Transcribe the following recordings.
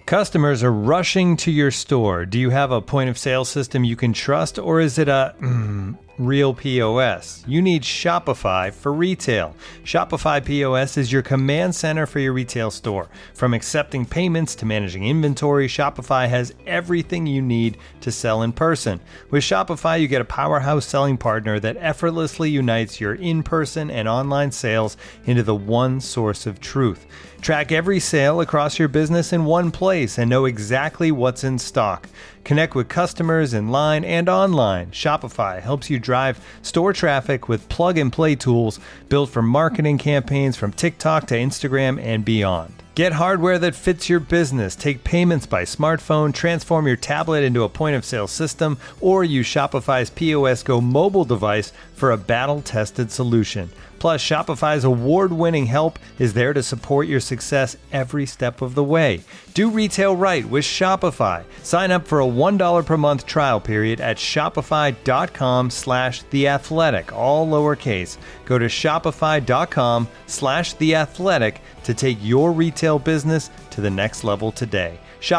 Customers are rushing to your store. Do you have a point of sale system you can trust, or is it a real POS? You need Shopify for retail. Shopify POS is your command center for your retail store. From accepting payments to managing inventory, Shopify has everything you need to sell in person. With Shopify, you get a powerhouse selling partner that effortlessly unites your in-person and online sales into the one source of truth. Track every sale across your business in one place and know exactly what's in stock. Connect with customers in line and online. Shopify helps you drive store traffic with plug-and-play tools built for marketing campaigns from TikTok to Instagram and beyond. Get hardware that fits your business. Take payments by smartphone, transform your tablet into a point-of-sale system, or use Shopify's POS Go mobile device for a battle-tested solution. Plus, Shopify's award-winning help is there to support your success every step of the way. Do retail right with Shopify. Sign up for a $1 per month trial period at shopify.com/theathletic, all lowercase. Go to shopify.com/theathletic to take your retail business to the next level today.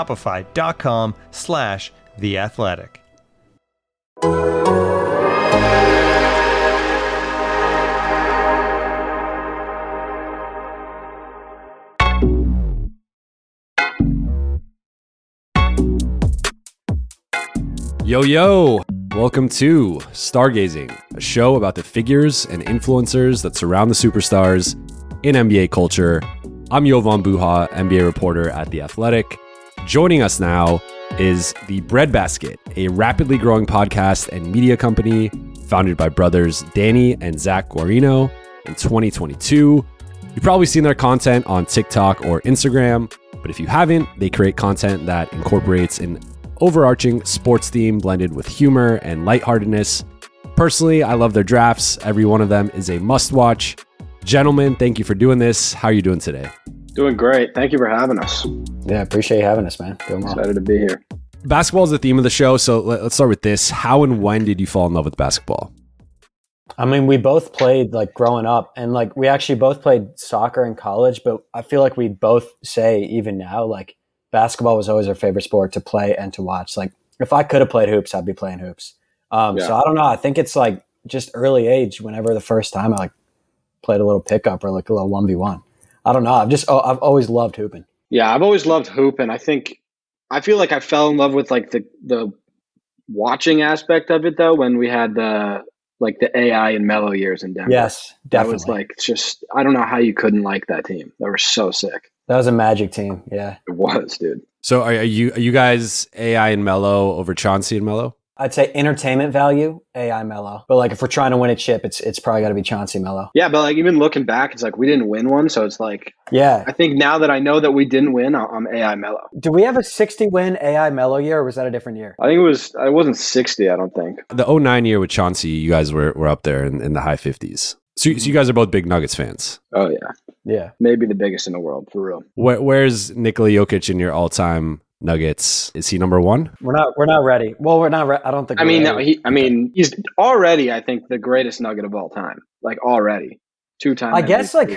Shopify.com/theathletic. Yo, yo! Welcome to Stargazing, a show about the figures and influencers that surround the superstars in NBA culture. I'm Jovan Buha, NBA reporter at The Athletic. Joining us now is The Breadbasket, a rapidly growing podcast and media company founded by brothers Danny and Zach Guarino in 2022. You've probably seen their content on TikTok or Instagram, but if you haven't, they create content that incorporates an overarching sports theme blended with humor and lightheartedness. Personally, I love their drafts. Every one of them is a must-watch. Gentlemen, thank you for doing this. How are you doing today? Doing great. Thank you for having us. Yeah, appreciate you having us, man. Doing well. Excited to be here. Basketball is the theme of the show, so let's start with this. How and when did you fall in love with basketball? I mean, we both played like growing up, and like we actually both played soccer in college, but I feel like we both say even now, like basketball was always our favorite sport to play and to watch. Like if I could have played hoops, I'd be playing hoops. So I don't know. I think it's like just early age. Whenever the first time I like played a little pickup or like a little 1v1. I don't know. I've always loved hooping. Yeah, I've always loved hooping. I feel like I fell in love with like the watching aspect of it though when we had the AI and Melo years in Denver. Yes, definitely. That was like just I don't know how you couldn't like that team. They were so sick. That was a magic team. Yeah, it was, dude. So are you guys AI and Melo over Chauncey and Melo? I'd say entertainment value, AI Melo. But like if we're trying to win a chip, it's probably got to be Chauncey Melo. Yeah, but like even looking back, it's like we didn't win one, so it's like yeah. I think now that I know that we didn't win, I'm AI Melo. Do we have a 60-win AI Melo year, or was that a different year? I think it wasn't 60. I don't think the 2009 year with Chauncey, you guys were up there in the high 50s. So you guys are both big Nuggets fans. Oh yeah, yeah, maybe the biggest in the world for real. Where's Nikola Jokic in your all-time Nuggets? Is he number one? We're not ready. Well, we're not. I don't think. He's already. I think the greatest Nugget of all time. Like already, 2-time. I guess like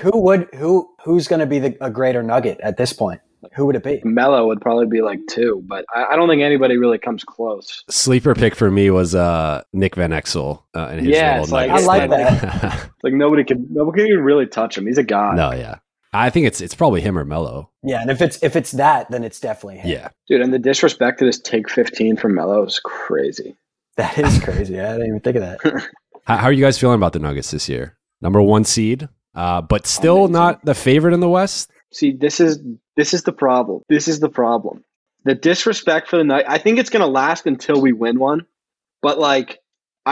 who's going to be a greater Nugget at this point? Who would it be? Melo would probably be like 2, but I don't think anybody really comes close. Sleeper pick for me was Nick Van Exel and his little Nuggets. I like that. Like nobody can even really touch him. He's a god. No, yeah. I think it's probably him or Melo. Yeah, and if it's that, then it's definitely him. Yeah, dude, and the disrespect to this take 15 from Melo is crazy. That is crazy. I didn't even think of that. How are you guys feeling about the Nuggets this year? Number 1 seed, but still not the favorite in the West. See, this is the problem. This is the problem. The disrespect for the night. I think it's going to last until we win one. But like, I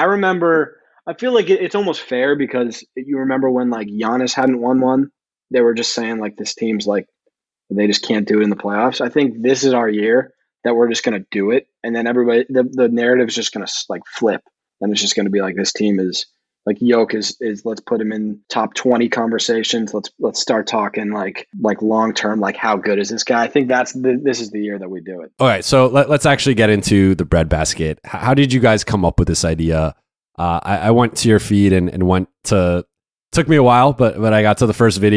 feel like it's almost fair because you remember when like Giannis hadn't won one, they were just saying like this team's like, they just can't do it in the playoffs. I think this is our year that we're just going to do it. And then everybody, the narrative is just going to like flip. And it's just going to be like, this team is like Jokic is let's put him in top 20 conversations. Let's start talking like long term, like how good is this guy? I think this is the year that we do it. All right, so let's actually get into the breadbasket. How did you guys come up with this idea? I went to your feed and went to. Took me a while, but I got to the first video.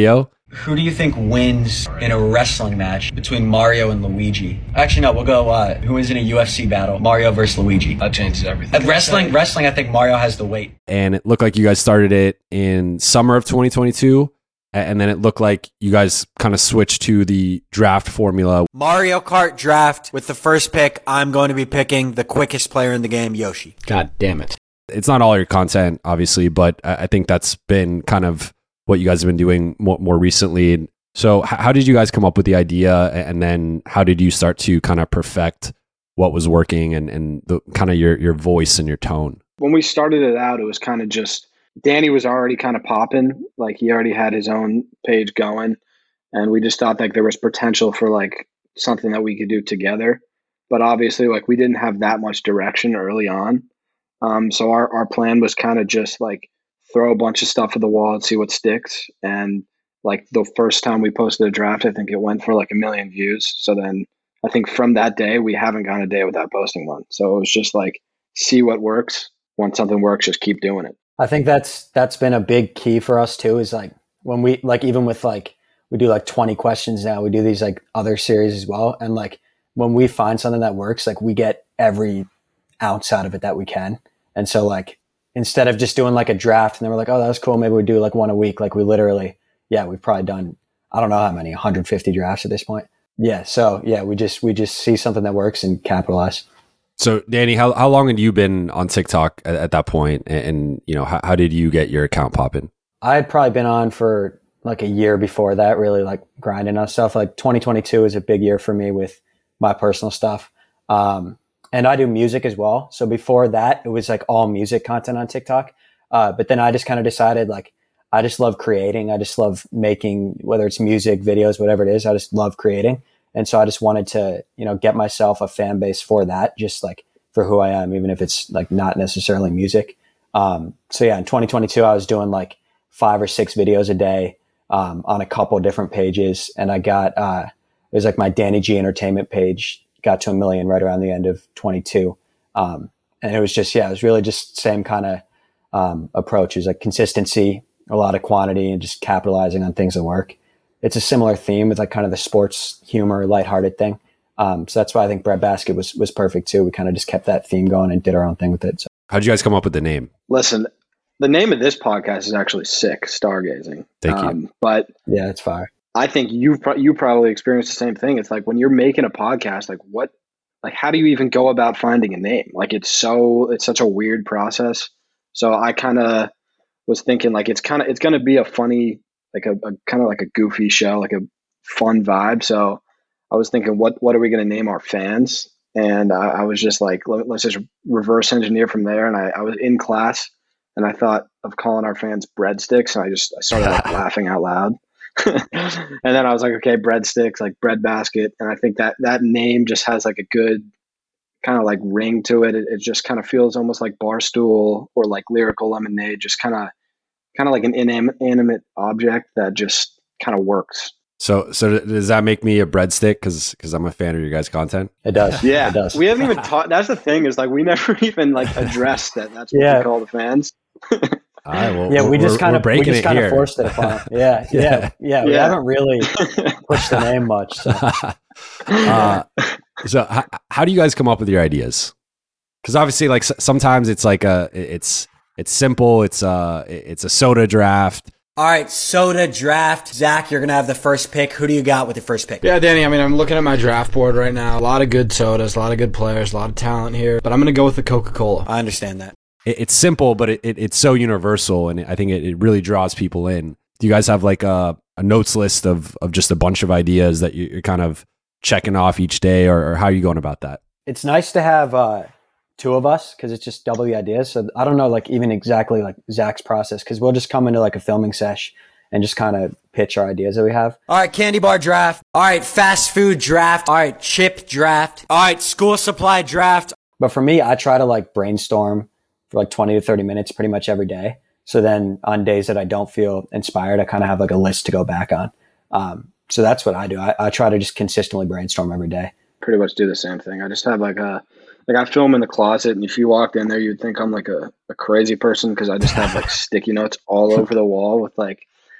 Who do you think wins in a wrestling match between Mario and Luigi? Actually, no, we'll go, who wins in a UFC battle? Mario versus Luigi. That changes everything. At wrestling, I think Mario has the weight. And it looked like you guys started it in summer of 2022. And then it looked like you guys kind of switched to the draft formula. Mario Kart draft with the first pick. I'm going to be picking the quickest player in the game, Yoshi. God damn it. It's not all your content, obviously, but I think that's been kind of what you guys have been doing more recently. So how did you guys come up with the idea? And then how did you start to kind of perfect what was working and the kind of your voice and your tone? When we started it out, it was kind of just, Danny was already kind of popping. Like he already had his own page going. And we just thought like there was potential for like something that we could do together. But obviously like we didn't have that much direction early on. So our plan was kind of just like throw a bunch of stuff at the wall and see what sticks. And like the first time we posted a draft, I think it went for like 1 million views. So then I think from that day, we haven't gone a day without posting one. So it was just like, see what works. When something works, just keep doing it. I think that's been a big key for us too, is like when we like, even with like, we do like 20 questions now, we do these like other series as well. And like when we find something that works, like we get every ounce out of it that we can. And so like, instead of just doing like a draft and then we're like, oh, that was cool, maybe we do like one a week. Like we literally, we've probably done, I don't know how many, 150 drafts at this point. Yeah. So yeah, we just see something that works and capitalize. So Danny, how long had you been on TikTok at that point? And you know, how did you get your account popping? I had probably been on for like a year before that, really like grinding on stuff. Like 2022 is a big year for me with my personal stuff. And I do music as well. So before that, it was like all music content on TikTok. But then I just kind of decided like, I just love creating. I just love making, whether it's music, videos, whatever it is, I just love creating. And so I just wanted to, get myself a fan base for that, just like for who I am, even if it's like not necessarily music. So yeah, in 2022, I was doing like 5 or 6 videos a day, on a couple different pages. And I got, it was like my Danny G Entertainment page got to 1 million right around the end of 22. And it was just, it was really just same kind of, approach. It was like consistency, a lot of quantity, and just capitalizing on things that work. It's a similar theme with like kind of the sports humor, lighthearted thing. So that's why I think Breadbasket was perfect too. We kind of just kept that theme going and did our own thing with it. So. How'd you guys come up with the name? Listen, the name of this podcast is actually sick, Stargazing. Thank you. But yeah, it's fire. I think you probably experienced the same thing. It's like when you're making a podcast, how do you even go about finding a name? Like it's such a weird process. So I kind of was thinking like it's going to be a funny, like a kind of like a goofy show, like a fun vibe. So I was thinking, what are we going to name our fans? And I was just like, let's just reverse engineer from there. And I was in class and I thought of calling our fans Breadsticks. And I started like laughing out loud. And then I was like, okay, Breadsticks, like Breadbasket. And I think that name just has like a good kind of like ring to it. It just kind of feels almost like Barstool or like Lyrical Lemonade, just kind of like an inanimate object that just kind of works. So does that make me a breadstick? Because I'm a fan of your guys' content. It does. Yeah, it does. We haven't even talked. That's the thing is like we never even like addressed that. That's what we call the fans. All right, well, yeah, we just kind of forced it upon them. Yeah. We haven't really pushed the name much. So, how do you guys come up with your ideas? Because obviously, like sometimes it's like it's simple. It's a soda draft. All right, soda draft. Zach, you're going to have the first pick. Who do you got with the first pick? Yeah, Danny, I mean, I'm looking at my draft board right now. A lot of good sodas, a lot of good players, a lot of talent here. But I'm going to go with the Coca-Cola. I understand that. It's simple, but it's so universal, and I think it really draws people in. Do you guys have like a notes list of just a bunch of ideas that you're kind of checking off each day, or how are you going about that? It's nice to have two of us because it's just double the ideas. So I don't know like even exactly like Zach's process because we'll just come into like a filming sesh and just kind of pitch our ideas that we have. All right, candy bar draft. All right, fast food draft. All right, chip draft. All right, school supply draft. But for me, I try to like brainstorm for like 20 to 30 minutes pretty much every day. So then on days that I don't feel inspired, I kind of have like a list to go back on. So that's what I do. I try to just consistently brainstorm every day. Pretty much do the same thing. I just have like I film in the closet, and if you walked in there, you'd think I'm like a crazy person because I just have like sticky notes all over the wall with like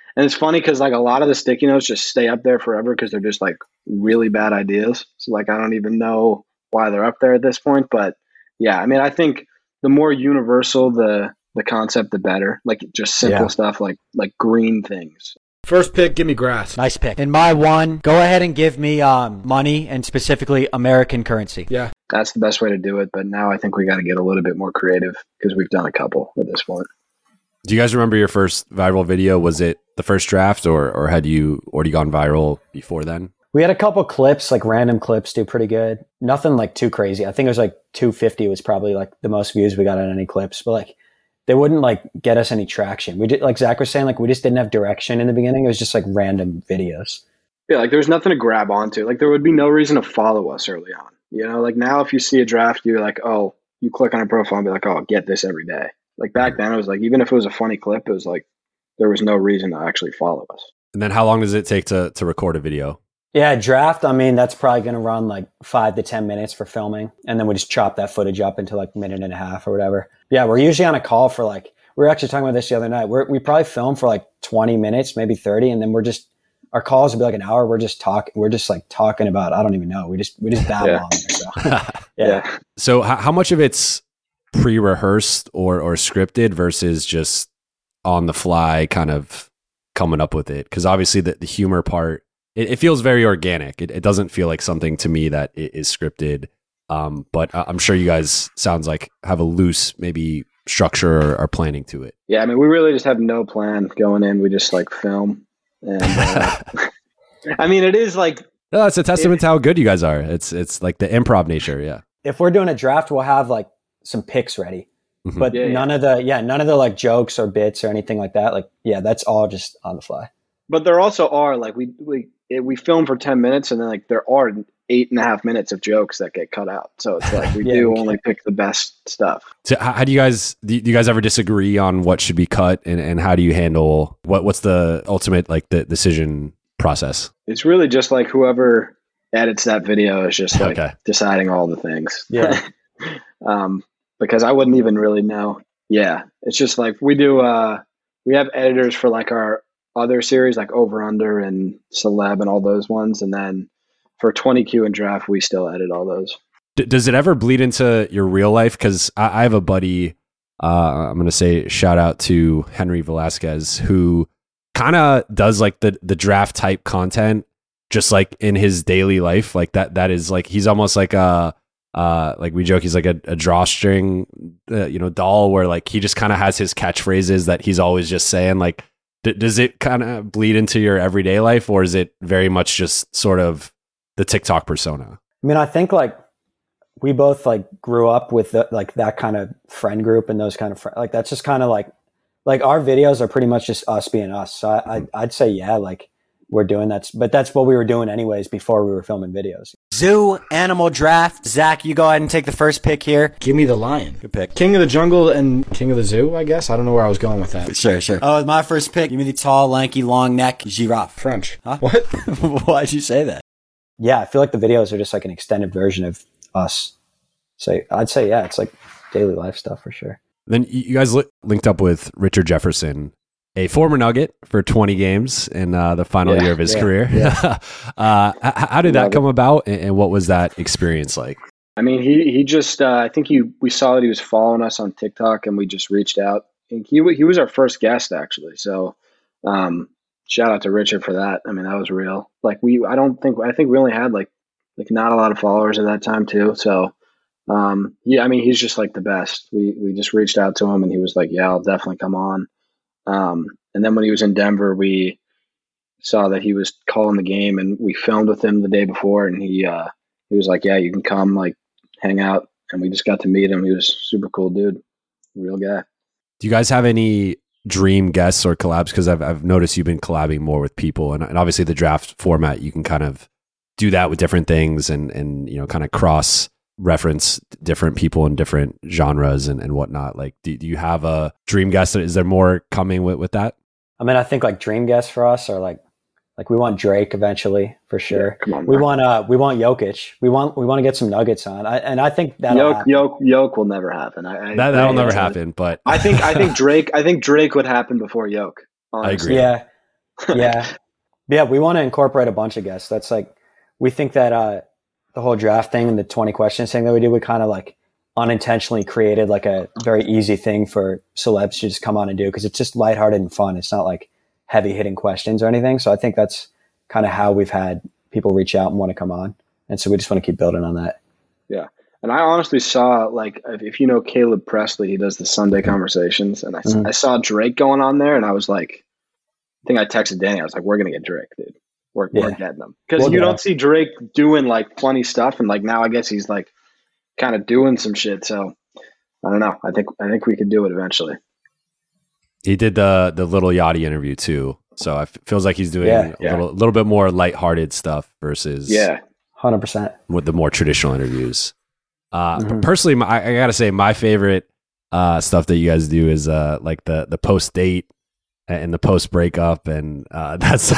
And it's funny because like a lot of the sticky notes just stay up there forever because they're just like really bad ideas. So like I don't even know why they're up there at this point. But yeah, I mean, I think the more universal the concept, the better. Like just simple stuff like green things. First pick, give me grass. Nice pick. In my one, go ahead and give me money, and specifically American currency. Yeah. That's the best way to do it. But now I think we got to get a little bit more creative because we've done a couple at this point. Do you guys remember your first viral video? Was it the first draft, or had you already gone viral before then? We had a couple clips, like random clips, do pretty good. Nothing like too crazy. I think it was like 250 was probably like the most views we got on any clips, but like they wouldn't like get us any traction. We did, like Zach was saying, like we just didn't have direction in the beginning. It was just like random videos. Yeah, like there's nothing to grab onto. Like there would be no reason to follow us early on. You know, like now if you see a draft, you're like, oh, you click on a profile and be like, oh, I'll get this every day. Like back then, it was like, even if it was a funny clip, it was like, there was no reason to actually follow us. And then how long does it take to record a video? Yeah, draft, I mean, that's probably going to run like 5 to 10 minutes for filming. And then we just chop that footage up into like a minute and a half or whatever. Yeah, we're usually on a call for like, we were actually talking about this the other night. We probably film for like 20 minutes, maybe 30. And then we're just, our calls will be like an hour. We're just talking about, I don't even know. We just babble on there. So, yeah. So how much of it's pre-rehearsed or scripted versus just on the fly kind of coming up with it? Because obviously the humor part, it feels very organic. It doesn't feel like something to me that is scripted. But I'm sure you guys sounds like have a loose maybe structure or planning to it. Yeah, I mean, we really just have no plan going in. We just like film. And I mean, it is like... No, it's a testament to how good you guys are. It's like the improv nature, yeah. If we're doing a draft, we'll have like some picks ready. But none of the like jokes or bits or anything like that. Like, yeah, that's all just on the fly. But there also are like we film for 10 minutes and then like there are 8.5 minutes of jokes that get cut out. So it's like we do only pick the best stuff. So how do you guys ever disagree on what should be cut and how do you handle what's the ultimate like the decision process? It's really just like whoever edits that video is just like deciding all the things. Yeah. Because I wouldn't even really know. Yeah. It's just like we have editors for like our other series like Over Under and Celeb and all those ones. And then for 20Q and Draft, we still edit all those. Does it ever bleed into your real life? Because I have a buddy, I'm going to say shout out to Henry Velasquez, who kind of does like the draft type content just like in his daily life. Like that is like, he's almost like like we joke, he's like a drawstring, doll where like he just kind of has his catchphrases that he's always just saying. Like, does it kind of bleed into your everyday life, or is it very much just sort of the TikTok persona? I mean, I think like we both like grew up with like that kind of friend group and those kind of like that's just kind of like our videos are pretty much just us being us. So I'd say like we're doing that, but that's what we were doing anyways before we were filming videos. Zoo, animal draft. Zach, you go ahead and take the first pick here. Give me the lion. Good pick. King of the jungle and king of the zoo, I guess. I don't know where I was going with that. Sure. Oh, my first pick. Give me the tall, lanky, long neck giraffe. French. Huh? What? Why'd you say that? Yeah, I feel like the videos are just like an extended version of us. So I'd say, yeah, it's like daily life stuff for sure. Then you guys linked up with Richard Jefferson, a former Nugget for 20 games in the final year of his career. Yeah. How did that come about, and what was that experience like? I mean, he just I think we saw that he was following us on TikTok, and we just reached out. And he was our first guest actually. So shout out to Richard for that. I mean, that was real. Like I think we only had like not a lot of followers at that time too. So I mean, he's just like the best. We just reached out to him, and he was like, yeah, I'll definitely come on. And then when he was in Denver, we saw that he was calling the game, and we filmed with him the day before, and he was like, yeah, you can come like hang out. And we just got to meet him. He was a super cool dude, real guy. Do you guys have any dream guests or collabs? Because I've noticed you've been collabing more with people, and obviously the draft format, you can kind of do that with different things and kind of cross reference different people in different genres and whatnot. Like, do you have a dream guest? Is there more coming with that? I mean, I think like dream guests for us are like we want Drake eventually for sure. Yeah, come on, we want Jokic. We want to get some Nuggets on. I think that Yoke will never happen. That'll never happen. But I think Drake would happen before Yoke. Honestly. I agree. Yeah, Yeah. Yeah, we want to incorporate a bunch of guests. That's like, we think that the whole draft thing and the 20 questions thing that we do, we kind of like unintentionally created like a very easy thing for celebs to just come on and do, because it's just lighthearted and fun. It's not like heavy hitting questions or anything. So I think that's kind of how we've had people reach out and want to come on. And so we just want to keep building on that. Yeah. And I honestly saw, like, if you know Caleb Presley, he does the Sunday Conversations, and I saw Drake going on there, and I was like, I think I texted Danny. I was like, we're going to get Drake, dude. We're getting him. Because you don't see Drake doing, like, funny stuff, and, like, now I guess he's, like, kind of doing some shit. So, I don't know. I think we could do it eventually. He did the Little Yachty interview, too. So it feels like he's doing a little bit more lighthearted stuff versus 100% with the more traditional interviews. But personally, I gotta say, my favorite stuff that you guys do is like the post date and the post breakup, and that's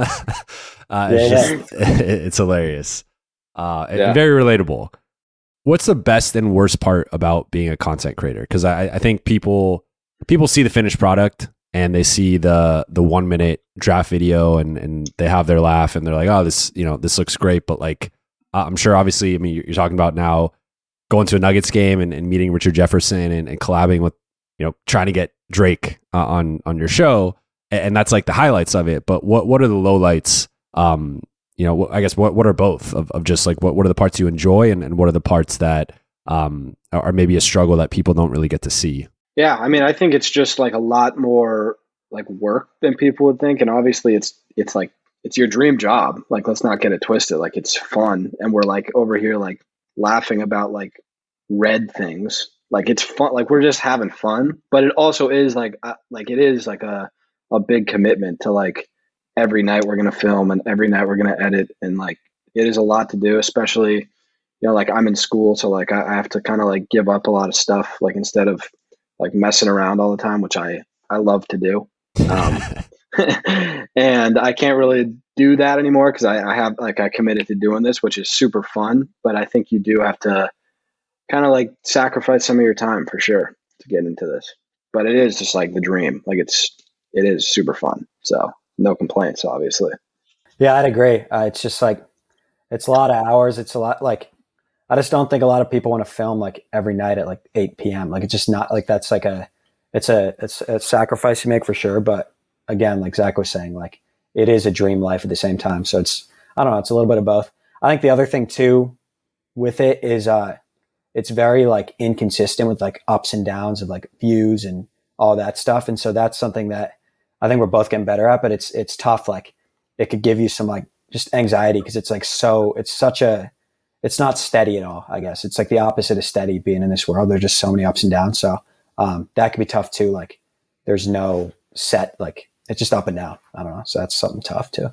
it's hilarious and very relatable. What's the best and worst part about being a content creator? Because I think people see the finished product and they see the 1 minute draft video and they have their laugh and they're like, oh, this looks great. But like, I'm sure, obviously, I mean, you're talking about now going to a Nuggets game and meeting Richard Jefferson and collabing with, trying to get Drake on your show. And that's like the highlights of it. But what are the lowlights? I guess what are both of just like, what are the parts you enjoy and what are the parts that are maybe a struggle that people don't really get to see? Yeah, I mean, I think it's just like a lot more like work than people would think, and obviously it's like it's your dream job. Like, let's not get it twisted. Like, it's fun, and we're like over here like laughing about like red things. Like, it's fun. Like, we're just having fun, but it also is like it is like a big commitment to like every night we're gonna film and every night we're gonna edit, and like it is a lot to do, especially like I'm in school, so like I have to kind of like give up a lot of stuff, like instead of like messing around all the time, which I love to do. And I can't really do that anymore because I committed to doing this, which is super fun. But I think you do have to kind of like sacrifice some of your time for sure to get into this. But it is just like the dream. Like, it is super fun. So no complaints, obviously. Yeah, I'd agree. It's just like, it's a lot of hours. It's a lot, like, I just don't think a lot of people want to film like every night at like 8 p.m. Like, it's just not like, that's like it's a sacrifice you make for sure. But again, like Zach was saying, like, it is a dream life at the same time. So it's a little bit of both. I think the other thing too with it is it's very like inconsistent with like ups and downs of like views and all that stuff. And so that's something that I think we're both getting better at, but it's tough. Like, it could give you some like just anxiety because it's like, it's not steady at all, I guess. It's like the opposite of steady being in this world. There's just so many ups and downs. So that could be tough too. Like, there's no set, like, it's just up and down. I don't know. So that's something tough too.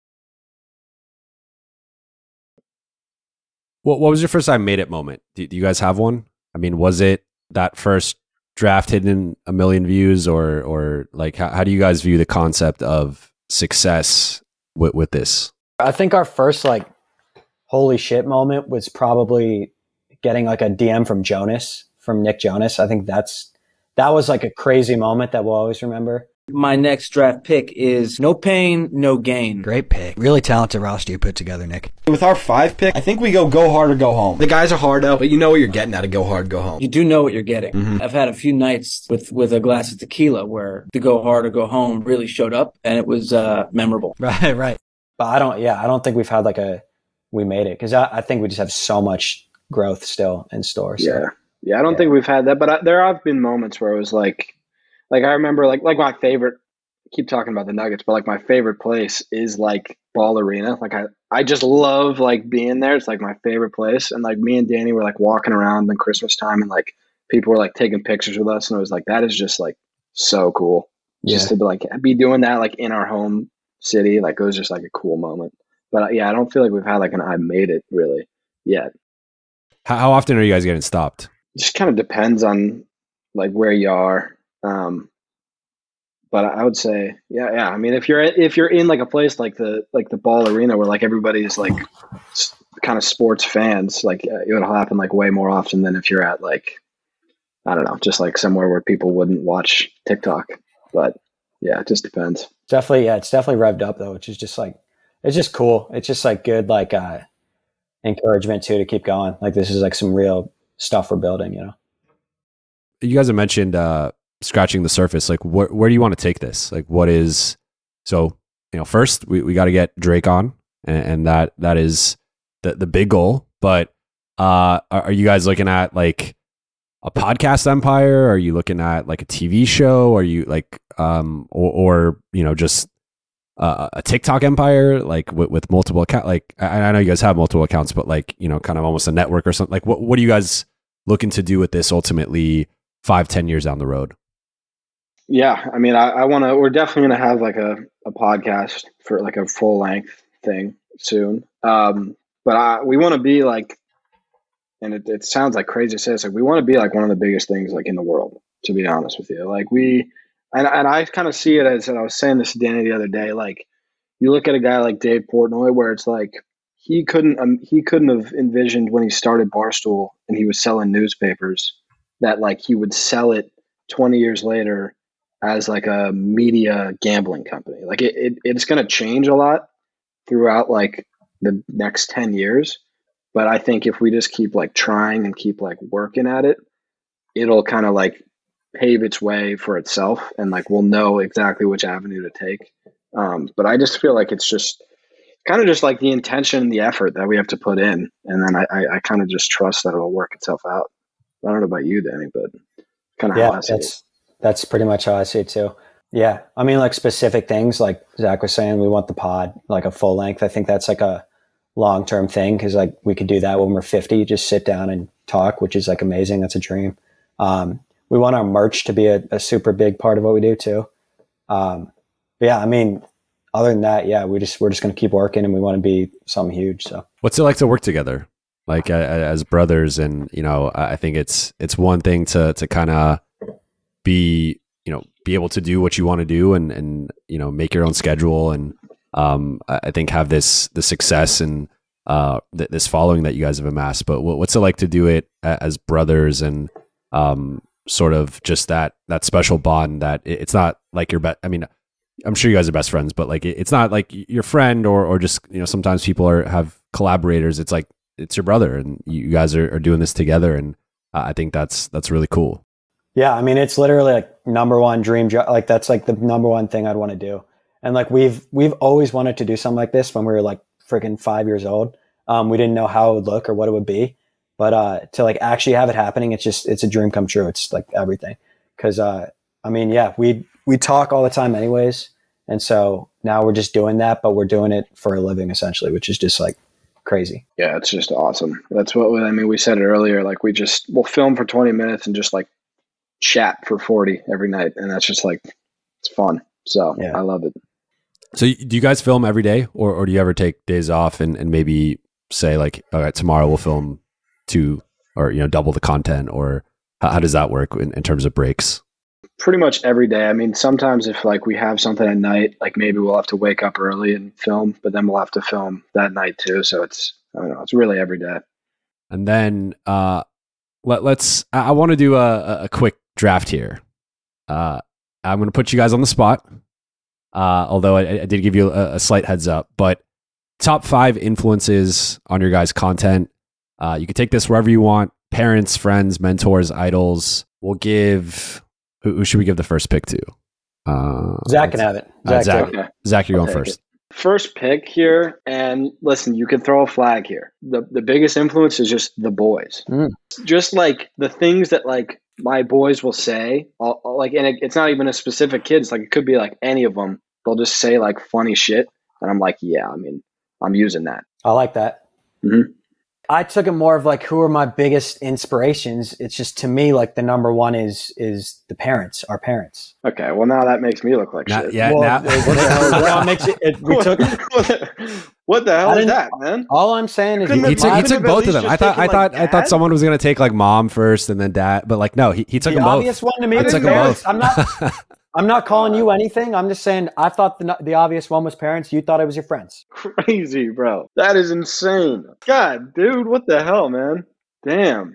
What was your first time made it moment? Do you guys have one? I mean, was it that first draft hitting 1 million views or like, how do you guys view the concept of success with this? I think our first like holy shit moment was probably getting like a DM from Nick Jonas. I think that was like a crazy moment that we'll always remember. My next draft pick is no pain, no gain. Great pick. Really talented roster you put together, Nick. With our 5 pick, I think we go hard or go home. The guys are hard out, but you know what you're getting out of go hard, go home. You do know what you're getting. Mm-hmm. I've had a few nights with a glass of tequila where the go hard or go home really showed up, and it was memorable. Right. But I don't think we've had like we made it, because I think we just have so much growth still in store. So. Yeah. I don't think we've had that, but there have been moments where it was like I remember like my favorite, I keep talking about the Nuggets, but like my favorite place is like Ball Arena. Like I just love like being there. It's like my favorite place. And like me and Danny were like walking around in Christmas time, and like people were like taking pictures with us, and it was like, that is just like so cool. Just to be doing that like in our home city. Like, it was just like a cool moment. But I don't feel like we've had like an I made it really yet. How often are you guys getting stopped? It just kind of depends on like where you are. But I would say, yeah. I mean, if you're in like a place like the Ball Arena where like everybody's like kind of sports fans, like it would happen like way more often than if you're at like, I don't know, just like somewhere where people wouldn't watch TikTok. But Yeah, it just depends. Definitely, yeah, it's definitely revved up though, which is just like, it's just cool. It's just like good, like encouragement too to keep going. Like this is like some real stuff we're building, you know. You guys have mentioned scratching the surface. Like, where do you want to take this? Like, what is so? You know, first we got to get Drake on, and that is the big goal. But are you guys looking at like a podcast empire? Are you looking at like a TV show? Are you like or you know, just a TikTok empire, like with multiple accounts? Like I know you guys have multiple accounts, but like, you know, kind of almost a network or something. Like what are you guys looking to do with this ultimately 5-10 years down the road? Yeah, I mean, we're definitely gonna have like a podcast for like a full length thing soon. But we want to be like, and it sounds like crazy to say this, like we want to be like one of the biggest things like in the world, to be honest with you. Like and I kind of see it as, and I was saying this to Danny the other day, like you look at a guy like Dave Portnoy, where it's like he couldn't have envisioned when he started Barstool and he was selling newspapers that like he would sell it 20 years later as like a media gambling company. Like it's going to change a lot throughout like the next 10 years. But I think if we just keep like trying and keep like working at it, it'll kind of like pave its way for itself, and like we'll know exactly which avenue to take. But I just feel like it's just kind of just like the intention and the effort that we have to put in. And then I kind of just trust that it'll work itself out. I don't know about you, Danny, but kind of how I see it. That's pretty much how I see it too. Yeah. I mean, like specific things, like Zach was saying, we want the pod, like a full length. I think that's like a long-term thing, because like we could do that when we're 50, just sit down and talk, which is like amazing. That's a dream. We want our merch to be a super big part of what we do too. But yeah, I mean, other than that, yeah, we're just going to keep working, and we want to be something huge. So what's it like to work together, like as brothers? And, you know, I think it's one thing to kind of be able to do what you want to do and, you know, make your own schedule. And I think have the success and this following that you guys have amassed. But what's it like to do it as brothers, and sort of just that special bond that it's not like I mean, I'm sure you guys are best friends, but like it's not like your friend or just, you know, sometimes people have collaborators. It's like it's your brother, and you guys are doing this together, and I think that's really cool. Yeah, I mean, it's literally like number one dream job. Like that's like the number one thing I'd want to do. And like we've always wanted to do something like this when we were like freaking 5 years old. We didn't know how it would look or what it would be, but to like actually have it happening, it's a dream come true. It's like everything. Cause I mean, yeah, we talk all the time anyways. And so now we're just doing that, but we're doing it for a living essentially, which is just like crazy. Yeah, it's just awesome. That's what we said it earlier. Like we'll film for 20 minutes and just like chat for 40 every night. And that's just like, it's fun. So yeah. I love it. So do you guys film every day, or do you ever take days off and maybe say like, all right, tomorrow we'll film 2 or, you know, double the content, or how does that work in terms of breaks? Pretty much every day. I mean, sometimes if like we have something at night, like maybe we'll have to wake up early and film, but then we'll have to film that night too. So it's really every day. And then I want to do a quick draft here. I'm going to put you guys on the spot. Although I did give you a slight heads up, but top 5 influences on your guys' content. You can take this wherever you want. Parents, friends, mentors, idols. We'll give, who should we give the first pick to? Zach can have it. Zach, you're going first. First pick here, and listen, you can throw a flag here. The biggest influence is just the boys. Just like the things that like my boys will say, like, and it's not even a specific kids. Like it could be like any of them. They'll just say like funny shit, and I'm like, yeah, I mean, I'm using that. I like that. Mm-hmm. I took it more of like, who are my biggest inspirations? It's just, to me, like the number one is the parents, our parents. Okay, well now that makes me look like shit. Yeah, what the hell is that? What the hell is that, man? All I'm saying is he took both of them. I thought someone was gonna take like mom first and then dad, but like no, he took them both. The obvious one to me was parents. I'm not calling you anything. I'm just saying I thought the obvious one was parents. You thought it was your friends. Crazy, bro. That is insane. God, dude, what the hell, man? Damn.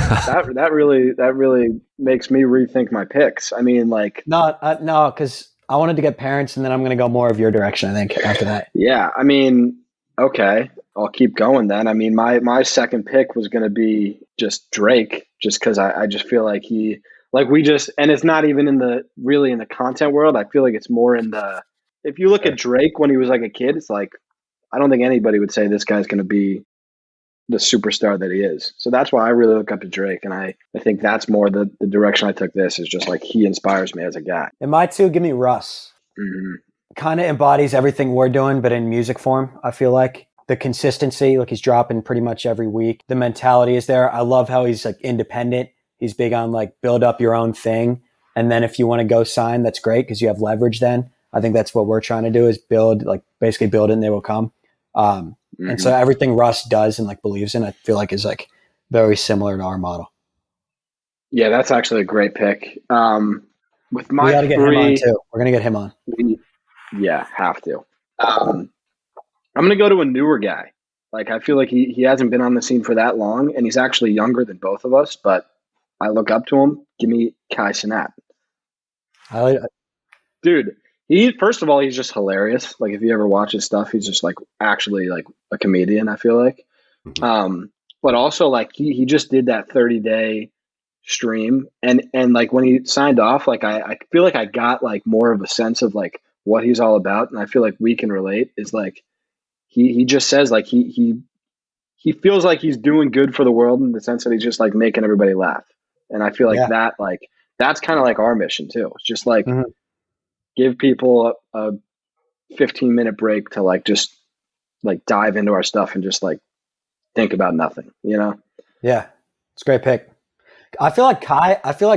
that really makes me rethink my picks. I mean, like no, because I wanted to get parents, and then I'm going to go more of your direction, I think, after that. Yeah, I mean, okay, I'll keep going then. I mean, my second pick was going to be just Drake, just because I just feel like and it's not even really in the content world. I feel like it's more in if you look at Drake when he was like a kid, it's like, I don't think anybody would say this guy's going to be the superstar that he is. So that's why I really look up to Drake. And I think that's more the direction I took this, is just like, he inspires me as a guy. And my two, give me Russ. Mm-hmm. Kind of embodies everything we're doing, but in music form, I feel like. The consistency, like he's dropping pretty much every week. The mentality is there. I love how he's like independent. He's big on like build up your own thing. And then if you want to go sign, that's great because you have leverage then. I think that's what we're trying to do, is basically build it and they will come. And so everything Russ does and like believes in, I feel like is like very similar to our model. Yeah, that's actually a great pick. With my we got to get him on too. We're going to get him on. Yeah, have to. I'm going to go to a newer guy. Like, I feel like he hasn't been on the scene for that long, and he's actually younger than both of us, but I look up to him. Give me Kai Cenat. Dude, first of all, he's just hilarious. Like, if you ever watch his stuff, he's just like actually like a comedian, I feel like. Mm-hmm. But also like he just did that 30-day stream, and like when he signed off, like I feel like I got like more of a sense of like what he's all about, and I feel like we can relate. Is like he just says like he feels like he's doing good for the world in the sense that he's just like making everybody laugh, and I feel like that's kind of like our mission too. It's just like give people a 15-minute break to like just like dive into our stuff and just like think about nothing, you know? Yeah, it's a great pick. I feel like Kai,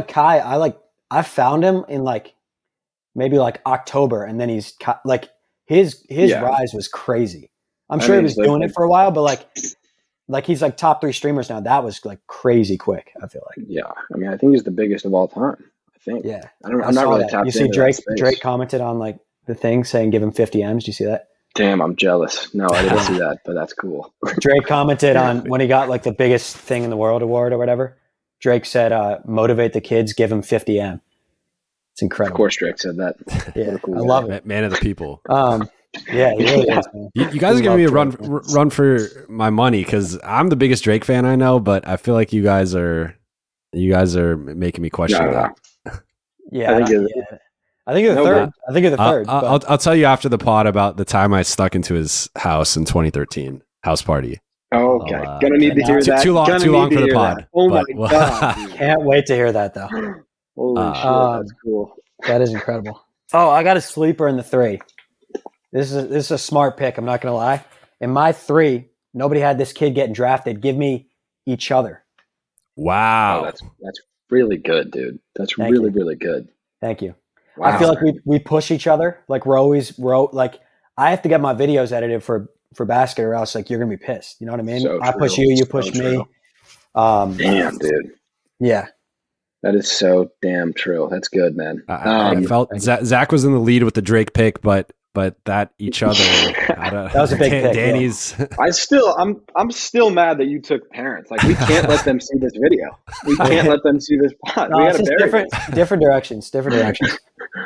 I found him in like maybe like October, and then he's like his rise was crazy. I'm sure he was doing it for a while, but like he's like top 3 streamers now. That was like crazy quick, I feel like. Yeah. I mean, I think he's the biggest of all time, I think. Yeah. I'm not really tapped into that space. Drake commented on like the thing saying give him 50 M's. Do you see that? Damn, I'm jealous. No, I didn't see that, but that's cool. Drake commented on when he got like the biggest thing in the world award or whatever. Drake said, motivate the kids, give them 50 M. It's incredible. Of course Drake said that. Yeah, cool I love it. Man of the people. Yeah, he really is, man. You guys are giving me a run for my money, because I'm the biggest Drake fan I know, but I feel like you guys are making me question that. Yeah, I think you're the third. I think you're the third. I'll tell you after the pod about the time I snuck into his house in 2013 house party. Oh, okay. Gonna need to hear that. Too long for the pod. That. Oh my god! Can't wait to hear that though. Holy shit, that's cool. That is incredible. Oh, I got a sleeper in the 3. This is a smart pick. I'm not gonna lie. In my 3, nobody had this kid getting drafted. Give me each other. Wow, that's really good, dude. That's really good. Thank you. Wow. I feel like we push each other. Like we're like I have to get my videos edited for basket, or else like you're gonna be pissed. You know what I mean? So I push you, you push me. Damn, dude. Yeah. That is so damn true. That's good, man. I felt Zach was in the lead with the Drake pick, but that each other. That was a big pick. Danny's. Yeah. I'm still mad that you took parents. Like, we can't let them see this video. We can't let them see this pod. No, it's just different directions. Different directions.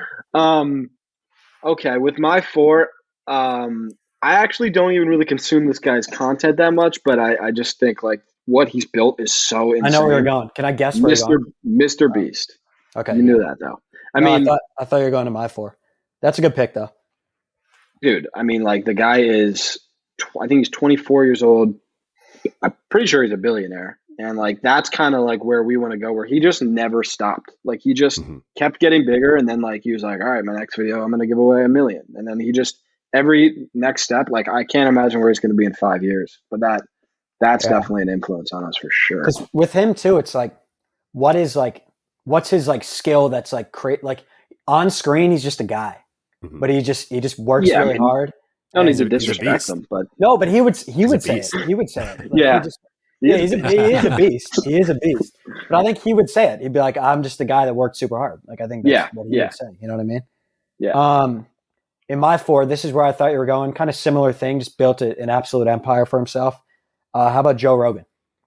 Okay, with my 4, I actually don't even really consume this guy's content that much, but I just think like what he's built is so insane. I know where you're going. Can I guess where you're going? Mr. Beast. Okay. You knew that though. I thought you were going to my 4. That's a good pick though. Dude, I mean, like the guy is, I think he's 24 years old. I'm pretty sure he's a billionaire. And like, that's kind of like where we want to go, where he just never stopped. Like he just kept getting bigger. And then like, he was like, all right, my next video, I'm going to give away $1 million. And then he just, every next step, like I can't imagine where he's going to be in 5 years, but that's definitely an influence on us for sure. Because with him too, it's like, what's his like skill that's like like on screen, he's just a guy. But he just works really hard. I don't need to disrespect him, but no, but he would say it. He would say it. Like, he is a beast. He is a beast. But I think he would say it. He'd be like, "I'm just the guy that worked super hard." Like I think that's what he would say. You know what I mean? Yeah. In my 4, this is where I thought you were going. Kind of similar thing. Just built an absolute empire for himself. How about Joe Rogan?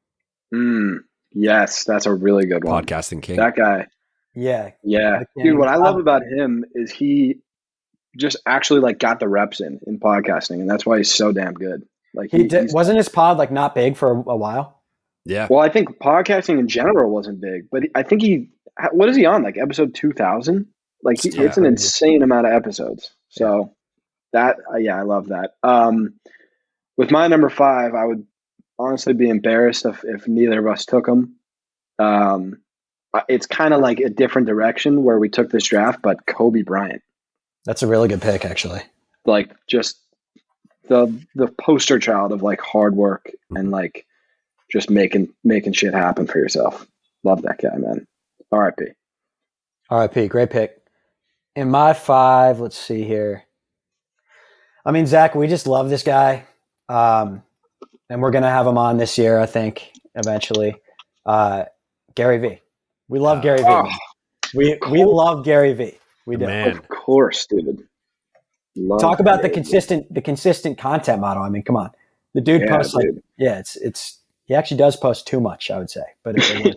Yes, that's a really good one. Podcasting king. That guy. Yeah. Dude, what I love about him is he just actually like got the reps in podcasting, and that's why he's so damn good. Like wasn't his pod like not big for a while? Yeah. Well, I think podcasting in general wasn't big, but I think what is he on? Like episode 2000? Like it's an insane amount of episodes. So that, I love that. With my number 5, I would honestly be embarrassed if neither of us took him. It's kind of like a different direction where we took this draft, but Kobe Bryant. That's a really good pick, actually. Like just the poster child of like hard work and like just making shit happen for yourself. Love that guy, man. R.I.P. R.I.P. Great pick. In my 5, let's see here. I mean, Zach, we just love this guy. And we're going to have him on this year, I think, eventually. Gary V. We love Gary V. We love Gary V. We do. Man. Of course, dude. Talk about the consistent content model. I mean, come on. The dude posts like, he actually does post too much, I would say. But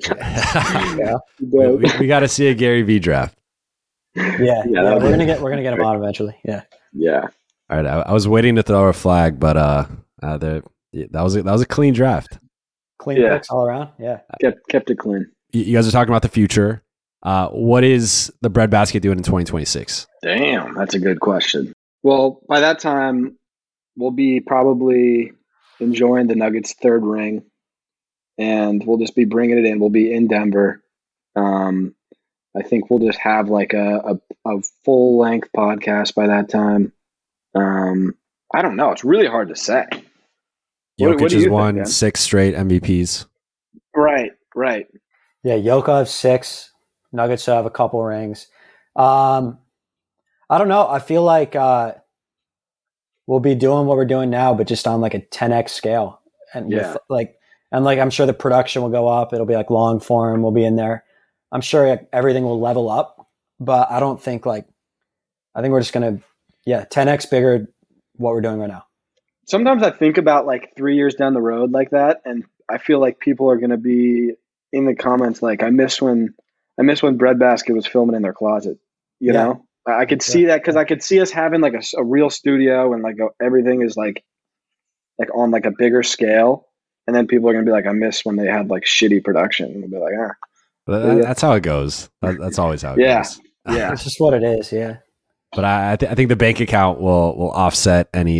we got to see a Gary V draft. Yeah, we're gonna get him on eventually. Yeah. All right, I was waiting to throw a flag, but that was a clean draft. Clean picks all around. Yeah, kept it clean. You guys are talking about the future. What is the Breadbasket doing in 2026? Damn, that's a good question. Well, by that time, we'll be probably enjoying the Nuggets' 3rd ring, and we'll just be bringing it in. We'll be in Denver. I think we'll just have like a full length podcast by that time. I don't know. It's really hard to say. Jokic has won 6 straight MVPs. Right. Yeah, Jokic have 6. Nuggets have a couple rings. I don't know. I feel like we'll be doing what we're doing now, but just on like a 10x scale. And I'm sure the production will go up. It'll be like long form. We'll be in there. I'm sure everything will level up, but I don't think I think we're just going to, 10x bigger what we're doing right now. Sometimes I think about like 3 years down the road like that, and I feel like people are going to be in the comments like, I miss when Breadbasket was filming in their closet. You know, I could see that because I could see us having like a real studio and like everything is like on like a bigger scale, and then people are going to be like, I miss when they had like shitty production. And we'll be like, That's how it goes. That's always how it goes. Yeah, it's just what it is. Yeah. But I think the bank account will offset any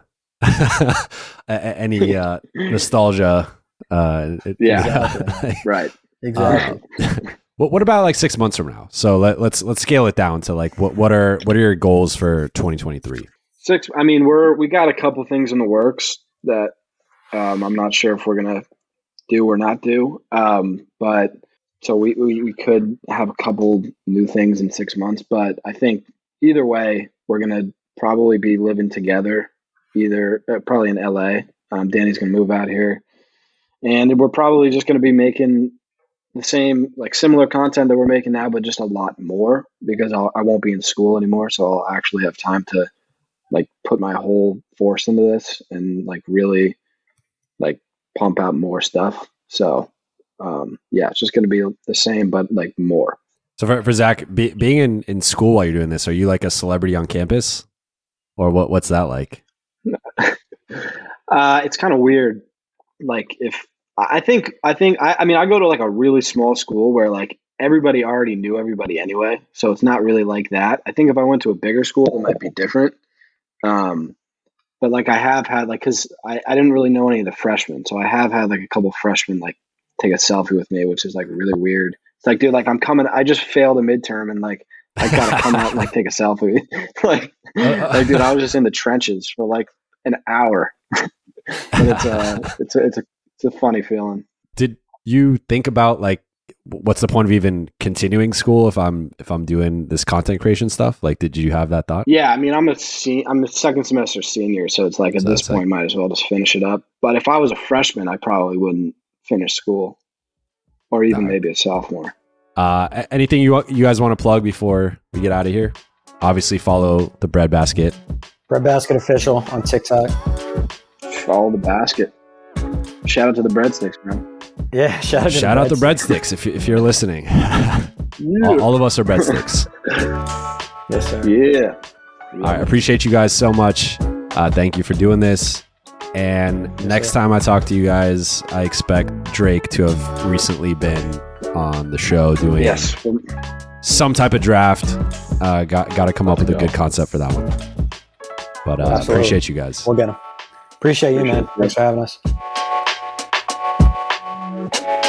nostalgia. Right. Exactly. What about like 6 months from now? So let's scale it down to like what are your goals for 2023? I mean, we got a couple things in the works that I'm not sure if we're gonna do or not do. But so we could have a couple new things in 6 months. But I think either way, we're gonna probably be living together. Probably in LA. Danny's gonna move out here, and we're probably just gonna be making the same, like similar content that we're making now, but just a lot more because I won't be in school anymore. So I'll actually have time to like put my whole force into this and like really like pump out more stuff. So it's just going to be the same, but like more. So for Zach, being in school while you're doing this, are you like a celebrity on campus or what's that like? It's kind of weird. Like I go to like a really small school where like everybody already knew everybody anyway. So it's not really like that. I think if I went to a bigger school, it might be different. But like I have had like, cause I didn't really know any of the freshmen. So I have had like a couple freshmen like take a selfie with me, which is like really weird. It's like, dude, like I just failed a midterm and like, I gotta come out and like take a selfie. like, dude, I was just in the trenches for like an hour. But it's a funny feeling. Did you think about like what's the point of even continuing school if I'm doing this content creation stuff? Like, did you have that thought? Yeah, I mean, I'm a second semester senior, so it's like at this point, might as well just finish it up. But if I was a freshman, I probably wouldn't finish school, or even maybe a sophomore. Anything you guys want to plug before we get out of here? Obviously, follow the Breadbasket. Breadbasket official on TikTok. Follow the basket. Shout out to the breadsticks, man. Yeah, shout out to breadsticks if you're listening. All of us are breadsticks. Yes, sir. Yeah. All right, I appreciate you guys so much. Thank you for doing this. And next time I talk to you guys, I expect Drake to have recently been on the show doing some type of draft. Got to come up with a good concept for that one. But appreciate you guys. We'll get him. Appreciate you, man. Thanks for having us.